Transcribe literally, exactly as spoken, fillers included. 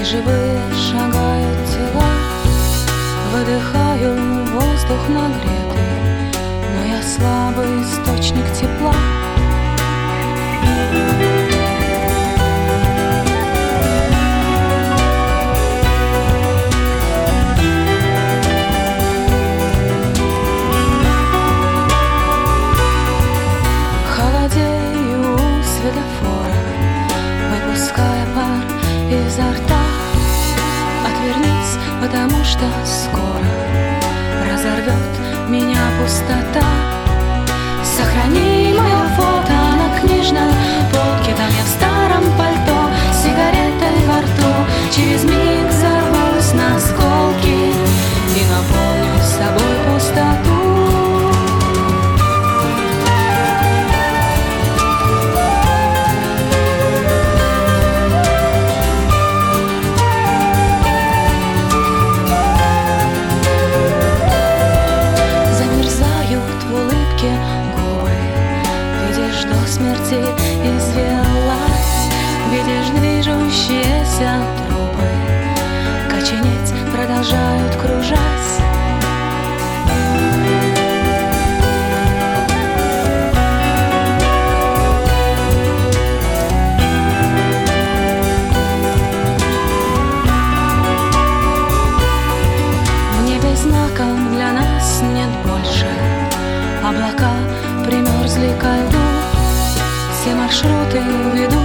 живые шагают тела. Выдыхаю воздух нагретый, но я слабый источник тепла. Холодею у светофора, выпуская пар изо рта. Отвернись, потому что скоро разорвет меня пустота. Сохрани мое фото на книжной полке. Там я в старом пальто с сигаретой во рту. Через миг взорвусь на осколки и наполню собой пустоту. До смерти извелась, видишь движущиеся трупы, коченеть продолжают кружась. В небе знаком для нас нет больше, облака примерзли ко льду. Все маршруты ведут